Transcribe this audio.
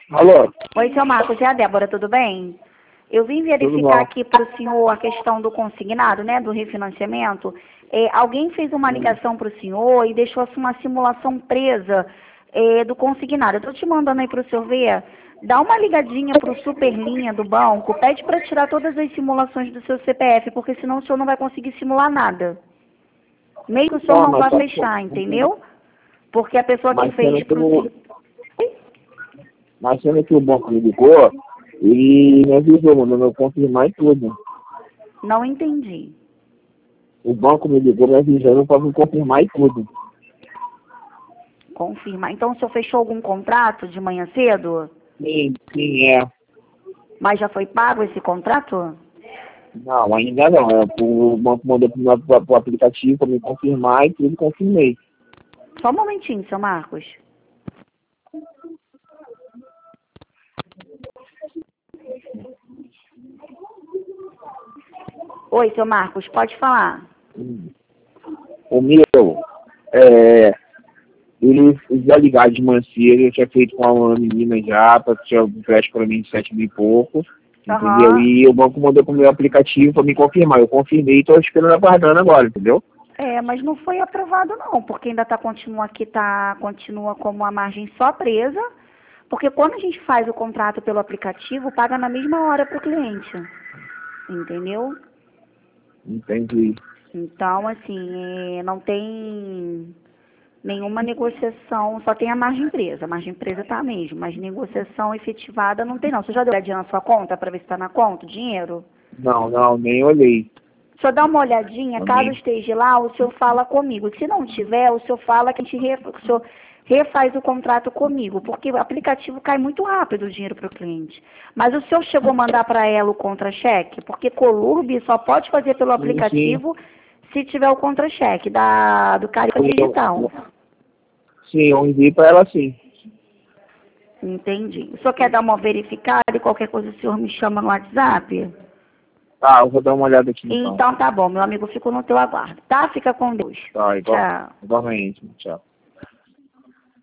Alô? Oi, seu Marcos, é a Débora, tudo bem? Eu vim Tudo verificar bom? aqui para o senhor a questão do consignado, né, do refinanciamento. Alguém fez uma ligação para o senhor e deixou assim, uma simulação presa do consignado. Eu estou te mandando aí para o senhor ver. Dá uma ligadinha para o Superlinha do banco, pede para tirar todas as simulações do seu CPF, porque senão o senhor não vai conseguir simular nada. Meio que o senhor Tá, não mas vai tá fechar, entendeu? Porque a pessoa que mas sendo fez que para o senhor... o, mas sendo que o banco me ligou, ele me avisou, mandou eu confirmar e tudo. Não entendi. O banco me ligou me avisando para me confirmar e tudo. Confirmar. Então o senhor fechou algum contrato de manhã cedo? Sim, é. Mas já foi pago esse contrato? Não, ainda não. O banco mandou pro aplicativo para me confirmar e tudo, confirmei. Só um momentinho, seu Marcos. Oi, seu Marcos, pode falar. O meu, ele já ligado de manhã cedo, eu tinha feito com uma menina já, tinha um empréstimo para mim de 7 mil e pouco, entendeu? Aham. E o banco mandou pro meu aplicativo para me confirmar. Eu confirmei e estou esperando aguardando agora, entendeu? Mas não foi aprovado não, porque ainda continua como a margem só presa, porque quando a gente faz o contrato pelo aplicativo, paga na mesma hora para o cliente, entendeu? Entendi. Então, assim, não tem nenhuma negociação, só tem a margem presa. A margem presa tá mesmo, mas negociação efetivada não tem não. Você já deu uma olhadinha na sua conta para ver se está na conta o dinheiro? Não, nem olhei. O senhor dá uma olhadinha, caso Também. esteja lá, o senhor fala comigo. Se não tiver, o senhor fala que o senhor refaz o contrato comigo, porque o aplicativo cai muito rápido o dinheiro para o cliente. Mas o senhor chegou a mandar para ela o contra-cheque? Porque Colurb só pode fazer pelo Sim. aplicativo se tiver o contra-cheque do Carica Digital. Sim, eu enviei para ela sim. Entendi. O senhor quer dar uma verificada e qualquer coisa o senhor me chama no WhatsApp? Tá, eu vou dar uma olhada aqui então. Então tá bom, meu amigo, fico no teu aguardo, tá? Fica com Deus. Tá, Tchau. igualmente. Tchau.